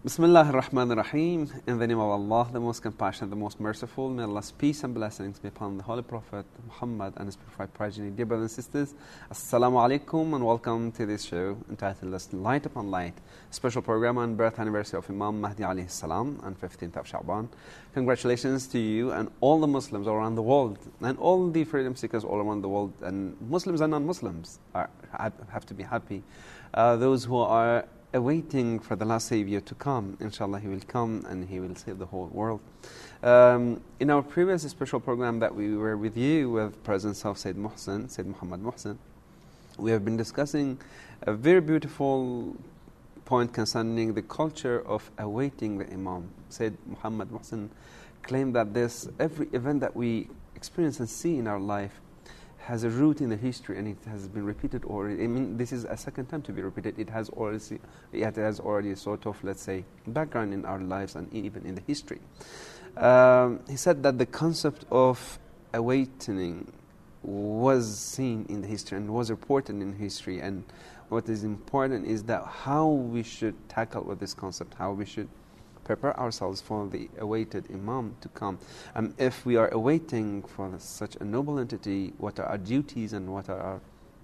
Bismillah ar-Rahman ar-Rahim. In the name of Allah, the most compassionate, the most merciful. May Allah's peace and blessings be upon the Holy Prophet Muhammad and his purified progeny. Dear brothers and sisters, Assalamu alaikum and welcome to this show entitled Light Upon Light, a special program on birth anniversary of Imam Mahdi alayhi salam on 15th of Sha'ban. Congratulations to you and all the Muslims all around the world and all the freedom seekers all around the world, and Muslims and non-Muslims have to be happy. Those who are awaiting for the last Savior to come, inshallah he will come and he will save the whole world. In our previous special program that we were with you with presence of Sayyid Muhammad Muhsin, we have been discussing a very beautiful point concerning the culture of awaiting the Imam. Sayyid Muhammad Muhsin claimed that every event that we experience and see in our life has a root in the history, and it has been repeated already. I mean, this is a second time to be repeated. It has already sort of, let's say, background in our lives and even in the history. He said that the concept of awakening was seen in the history and was reported in history, and what is important is that how we should tackle with this concept, how we should prepare ourselves for the awaited Imam to come. If we are awaiting for such a noble entity, what are our duties and what are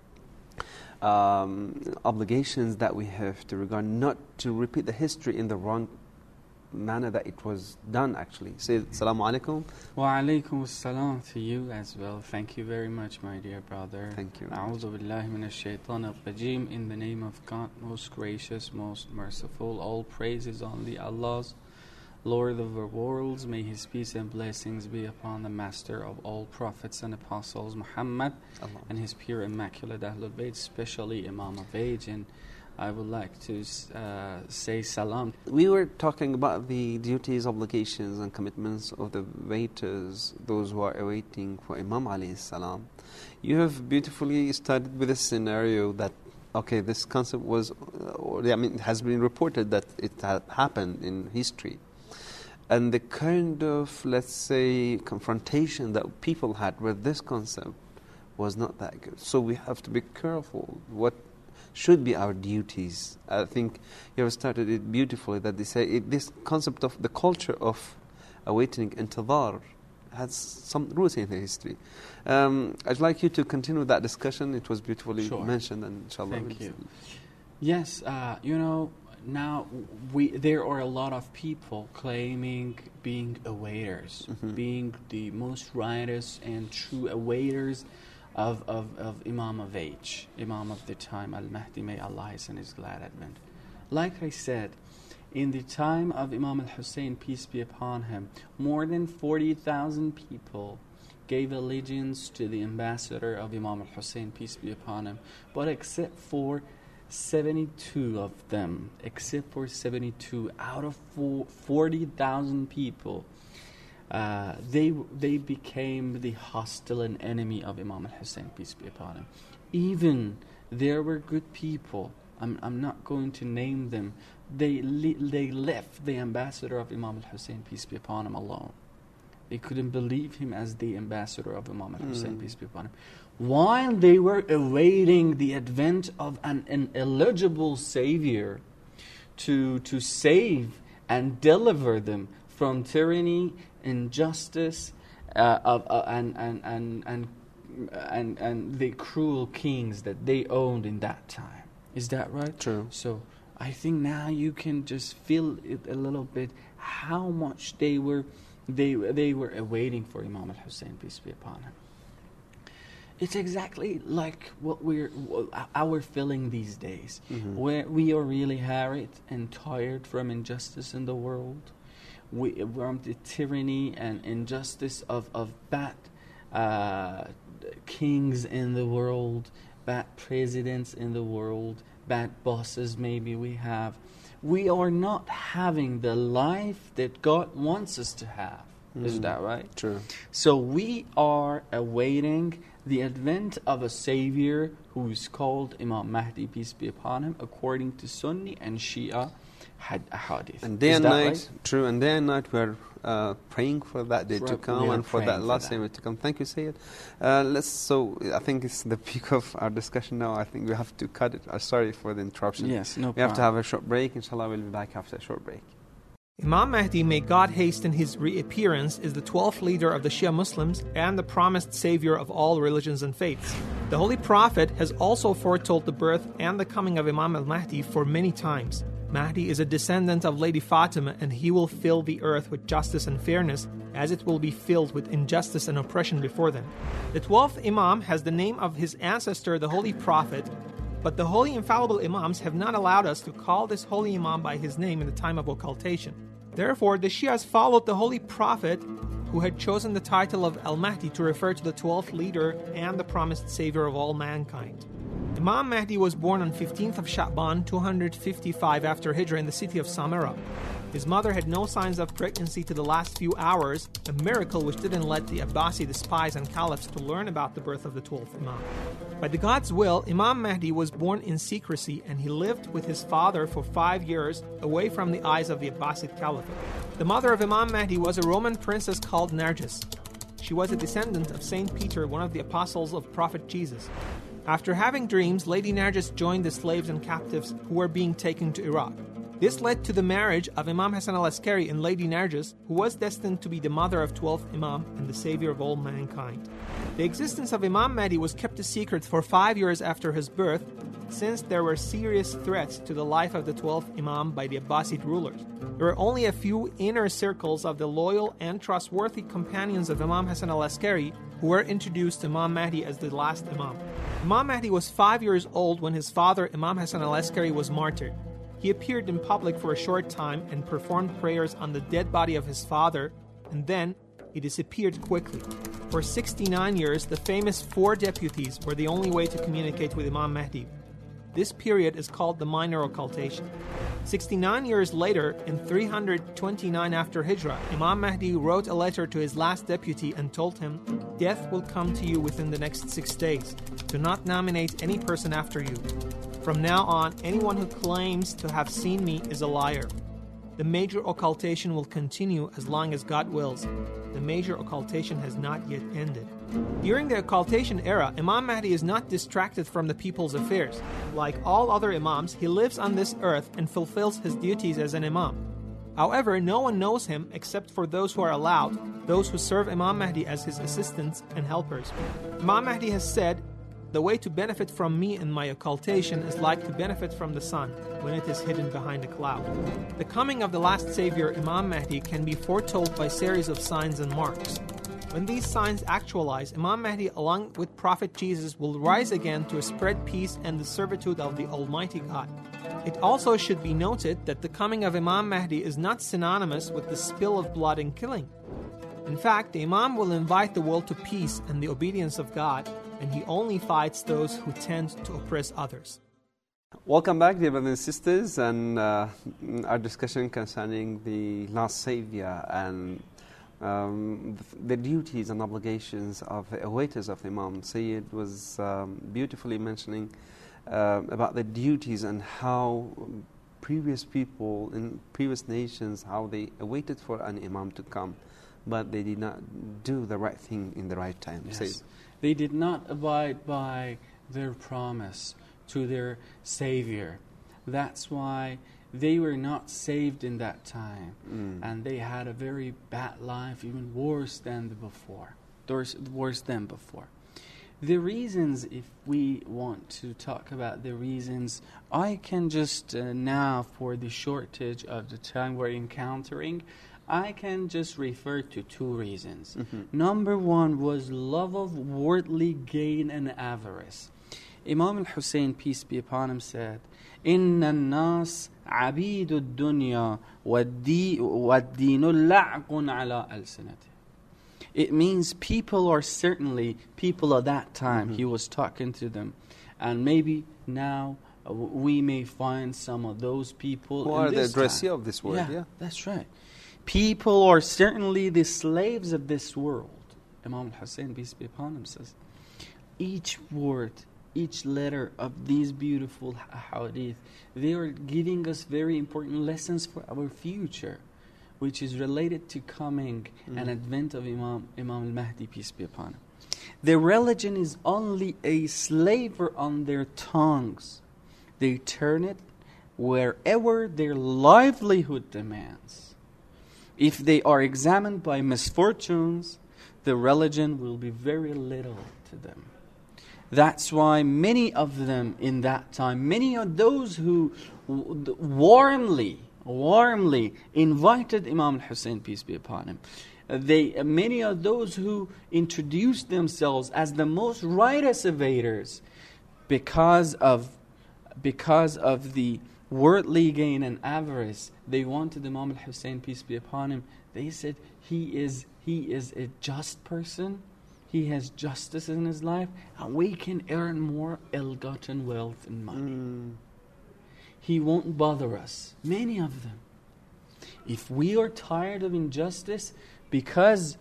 our obligations that we have to regard, not to repeat the history in the wrong manner that it was done actually. Say Assalamu alaikum. Wa alaikum assalam to you as well. Thank you very much, my dear brother. Thank you. A'udhu billahi minash shaitanir rajim. In the name of God, most gracious, most merciful. All praises only Allah's, Lord of the worlds. May His peace and blessings be upon the master of all prophets and apostles, Muhammad, and his pure immaculate Ahlul Bayt, especially Imam of Age. And I would like to say salam. We were talking about the duties, obligations and commitments of the waiters, those who are awaiting for Imam alayhi salam. You have beautifully started with a scenario that, okay, this concept was, it has been reported that it had happened in history. And the kind of, let's say, confrontation that people had with this concept was not that good. So we have to be careful what should be our duties. I think you have started it beautifully, that they say this concept of the culture of awaiting intidhar has some roots in the history. I'd like you to continue that discussion. It was beautifully mentioned, and inshallah. Thank you. Yes, now there are a lot of people claiming being awaiters, being the most righteous and true awaiters of Imam of Age, Imam of the time, Al-Mahdi, may Allah hasten his glad advent. Like I said, in the time of Imam al-Hussein, peace be upon him, more than 40,000 people gave allegiance to the ambassador of Imam al-Hussein, peace be upon him. But except for 72 of them, out of 40,000 people, they became the hostile and enemy of Imam al-Hussein, peace be upon him. Even there were good people, I'm not going to name them, they left the ambassador of Imam al-Hussein, peace be upon him, alone. They couldn't believe him as the ambassador of Imam al-Hussein, peace be upon him. While they were awaiting the advent of an eligible savior to save and deliver them from tyranny, injustice, and the cruel kings that they owned in that time. Is that right? True. So I think now you can just feel it a little bit how much they were awaiting for Imam al-Hussein, peace be upon him. It's exactly like what our feeling these days, where we are really harried and tired from injustice in the world, from the tyranny and injustice of bad kings in the world, bad presidents in the world, bad bosses maybe we have. We are not having the life that God wants us to have. Is that right? True. So we are awaiting the advent of a savior who is called Imam Mahdi, peace be upon him, according to Sunni and Shia hadith. And day Is and that night, right? true, and day and night we're praying for that day to come and for that last Savior to come. Thank you, Sayyid. So I think it's the peak of our discussion now. I think we have to cut it. Sorry for the interruption. Yes, no problem. We have to have a short break. Inshallah, we'll be back after a short break. Imam Mahdi, may God hasten his reappearance, is the 12th leader of the Shia Muslims and the promised savior of all religions and faiths. The Holy Prophet has also foretold the birth and the coming of Imam al-Mahdi for many times. Mahdi is a descendant of Lady Fatima, and he will fill the earth with justice and fairness, as it will be filled with injustice and oppression before them. The 12th Imam has the name of his ancestor, the Holy Prophet, but the Holy Infallible Imams have not allowed us to call this Holy Imam by his name in the time of occultation. Therefore, the Shias followed the Holy Prophet, who had chosen the title of Al-Mahdi to refer to the 12th leader and the promised savior of all mankind. Imam Mahdi was born on 15th of Sha'ban, 255 after Hijrah in the city of Samarra. His mother had no signs of pregnancy to the last few hours, a miracle which didn't let the Abbasid spies and caliphs to learn about the birth of the 12th Imam. By the God's will, Imam Mahdi was born in secrecy, and he lived with his father for 5 years away from the eyes of the Abbasid Caliphate. The mother of Imam Mahdi was a Roman princess called Nargis. She was a descendant of Saint Peter, one of the apostles of Prophet Jesus. After having dreams, Lady Nargis joined the slaves and captives who were being taken to Iraq. This led to the marriage of Imam Hassan al-Askari and Lady Nargis, who was destined to be the mother of 12th Imam and the savior of all mankind. The existence of Imam Mahdi was kept a secret for 5 years after his birth, since there were serious threats to the life of the 12th Imam by the Abbasid rulers. There were only a few inner circles of the loyal and trustworthy companions of Imam Hassan al-Askari who were introduced to Imam Mahdi as the last Imam. Imam Mahdi was 5 years old when his father, Imam Hassan al-Askari, was martyred. He appeared in public for a short time and performed prayers on the dead body of his father, and then he disappeared quickly. For 69 years, the famous 4 deputies were the only way to communicate with Imam Mahdi. This period is called the minor occultation. 69 years later, in 329 after Hijrah, Imam Mahdi wrote a letter to his last deputy and told him, "Death will come to you within the next 6 days. Do not nominate any person after you. From now on, anyone who claims to have seen me is a liar. The major occultation will continue as long as God wills. The major occultation has not yet ended." During the occultation era, Imam Mahdi is not distracted from the people's affairs. Like all other Imams, he lives on this earth and fulfills his duties as an Imam. However, no one knows him except for those who are allowed, those who serve Imam Mahdi as his assistants and helpers. Imam Mahdi has said, "The way to benefit from me in my occultation is like to benefit from the sun when it is hidden behind a cloud." The coming of the last savior, Imam Mahdi, can be foretold by a series of signs and marks. When these signs actualize, Imam Mahdi, along with Prophet Jesus, will rise again to spread peace and the servitude of the Almighty God. It also should be noted that the coming of Imam Mahdi is not synonymous with the spill of blood and killing. In fact, the Imam will invite the world to peace and the obedience of God, and he only fights those who tend to oppress others. Welcome back, dear brothers and sisters, and our discussion concerning the last Savior and the duties and obligations of the awaiters of the Imam. Sayyid was beautifully mentioning about the duties and how previous people in previous nations, how they awaited for an Imam to come, but they did not do the right thing in the right time. Yes. Sayyid. They did not abide by their promise to their Savior. That's why they were not saved in that time, and they had a very bad life, even worse than before. The reasons, if we want to talk about the reasons, I can just now, for the shortage of the time we're encountering, I can just refer to 2 reasons. Number 1 was love of worldly gain and avarice. Imam al-Hussein, peace be upon him, said, "Inna an-nas عبيد الدنيا والدين لعق على ألسنته." It means people are certainly people of that time. He was talking to them, and maybe now we may find some of those people who in are the this addressee time. of this world. Yeah, That's right. people are certainly the slaves of this world. Imam al-Hussein, peace be upon him, says, each word, each letter of these beautiful hadith, they are giving us very important lessons for our future, which is related to coming and advent of Imam al-Mahdi, peace be upon him. Their religion is only a slaver on their tongues. They turn it wherever their livelihood demands. If they are examined by misfortunes, the religion will be very little to them. That's why many of them in that time, many of those who warmly invited Imam al-Hussein, peace be upon him, many of those who introduced themselves as the most righteous evaders because of the worldly gain and avarice, they wanted Imam al-Hussein, peace be upon him. They said he is a just person. He has justice in his life, and we can earn more ill-gotten wealth and money. He won't bother us. Many of them. If we are tired of injustice because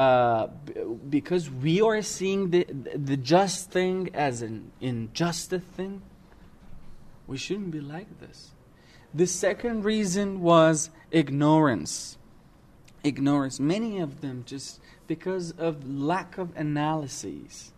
we are seeing the just thing as an injustice thing, we shouldn't be like this. The second reason was ignorance. Ignorance. Many of them just because of lack of analyses.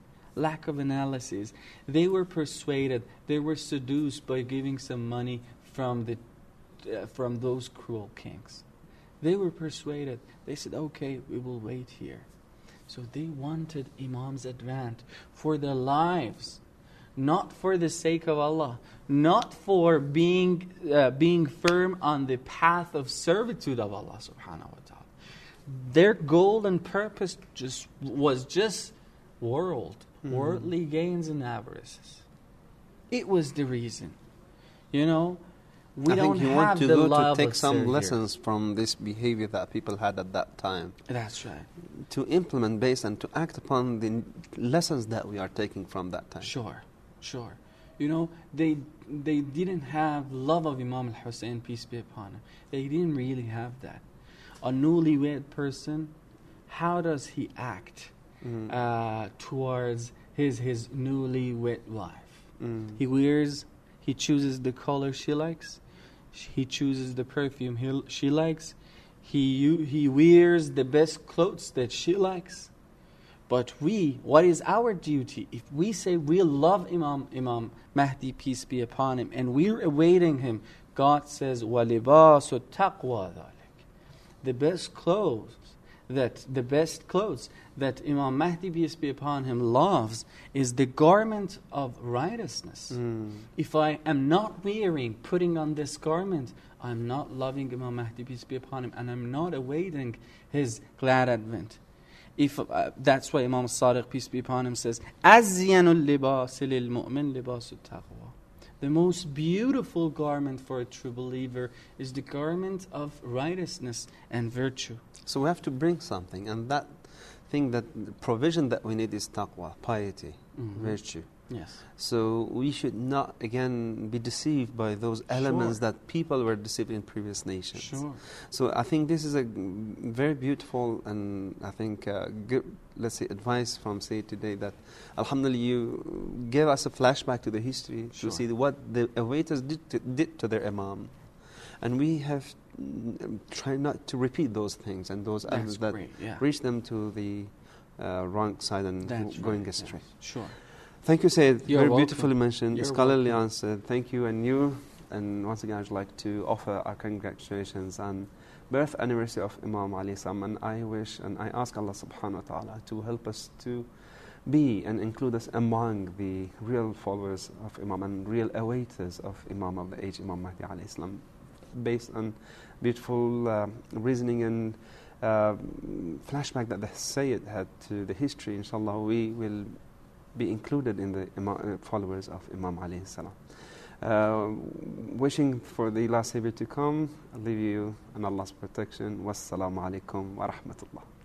They were persuaded, they were seduced by giving some money from those cruel kings. They were persuaded. They said, okay, we will wait here. So they wanted Imam's advent for their lives, not for the sake of Allah, not for being firm on the path of servitude of Allah subhanahu wa ta'ala. Their goal and purpose was worldly gains and avarices. It was the reason. We don't have the love to take of some Savior. lessons from this behavior that people had at that time. That's right. To implement based and to act upon the lessons that we are taking from that time. Sure. They didn't have love of Imam al-Hussein, peace be upon him. They didn't really have that. A newlywed person, how does he act towards his newlywed wife? He chooses the color she likes. He chooses the perfume she likes. He wears the best clothes that she likes. But what is our duty? If we say we love Imam Mahdi, peace be upon him, and we're awaiting him, God says, وَلِبَاسُ التَّقْوَى ذَلِكَ. The best clothes that Imam Mahdi, peace be upon him, loves is the garment of righteousness. If I am not putting on this garment, I'm not loving Imam Mahdi, peace be upon him, and I'm not awaiting his glad advent. That's why Imam Sadiq, peace be upon him, says, أَزْيَنُ اللِّبَاسِ لِلْمُؤْمِنِ لِبَاسُ التَّقْوَى. The most beautiful garment for a true believer is the garment of righteousness and virtue. So we have to bring something, and that thing, that the provision that we need is taqwa, piety, virtue. Yes. So we should not, again, be deceived by those elements that people were deceived in previous nations. Sure. So I think this is a very beautiful and I think good, let's say, advice from Sayyid today, that Alhamdulillah you gave us a flashback to the history to see what the awaiters did to their Imam. And we have tried not to repeat those things and those elements that reach them to the wrong side and going astray. Yes. Sure. Thank you, Sayyid. You're very welcome. beautifully mentioned, You're scholarly welcome. answered. Thank you. And once again, I'd like to offer our congratulations on birth anniversary of Imam Ali Salam. And I wish and I ask Allah subhanahu wa ta'ala to help us to be and include us among the real followers of Imam and real awaiters of Imam of the age, Imam Mahdi alayhi salam, based on beautiful reasoning and flashback that the Sayyid had to the history. Inshallah, we will be included in the followers of Imam alayhi salam. Wishing for the last Savior to come, I leave you in Allah's protection. Wassalamu alaikum wa rahmatullah.